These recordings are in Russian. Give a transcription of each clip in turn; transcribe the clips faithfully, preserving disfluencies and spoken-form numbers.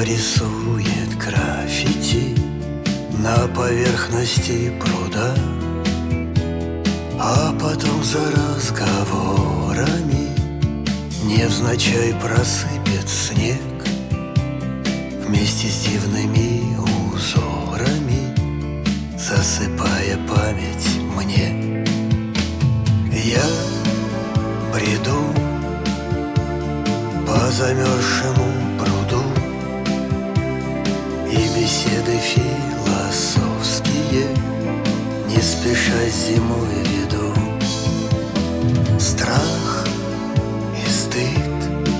рисует граффити на поверхности пруда, а потом за разговорами невзначай просыпет снег вместе с дивными узорами, засыпая память мне. Я приду по замерзшему пруду, и беседы философские не спеша зимой веду. Страх и стыд,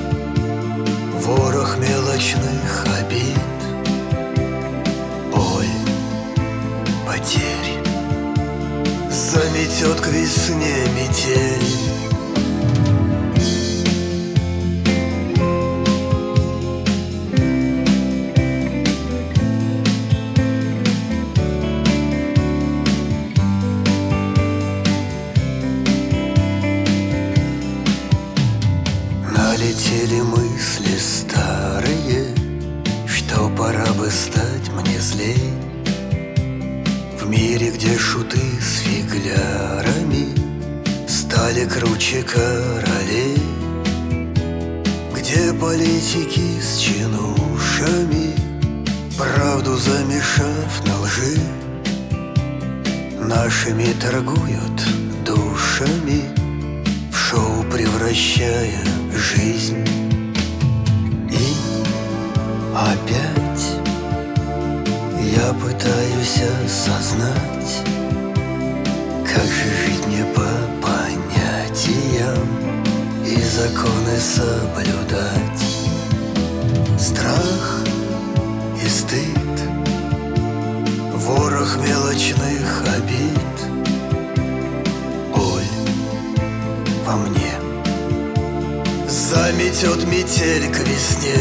ворох мелочных обид, боль, потерь заметет к весне метель. Налетели мысли старые, что пора бы стать мне злей. В мире, где шуты с фиглярами стали круче королей, где политики с чинушами, правду замешав на лжи, нашими торгуют душами, в шоу превращая жизнь. И опять я пытаюсь осознать, как же жить мне по понятиям и законы соблюдать. Страх и стыд, ворох мелочных обид, боль во мне заметет метель к весне.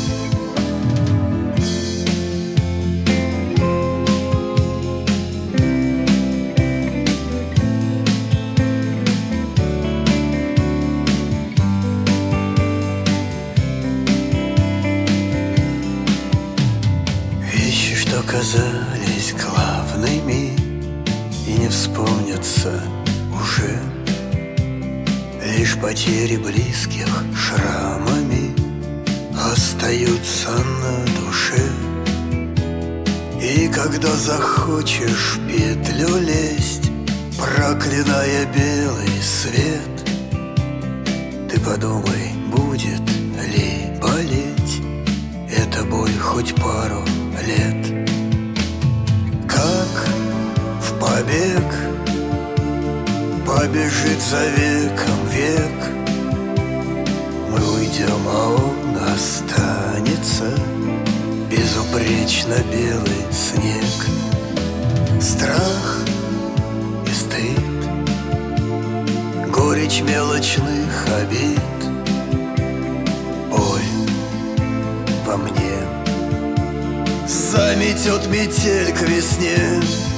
Вещи, что казались главными и не вспомнятся уже, лишь потери близких шрамами остаются на душе. И когда захочешь в петлю лезть, проклиная белый свет, ты подумай, будет ли болеть эта боль хоть пару лет. Как в побег побежит за веком век, мы уйдем, а он останется безупречно белый снег. Страх и стыд, горечь мелочных обид, боль во мне заметет метель к весне.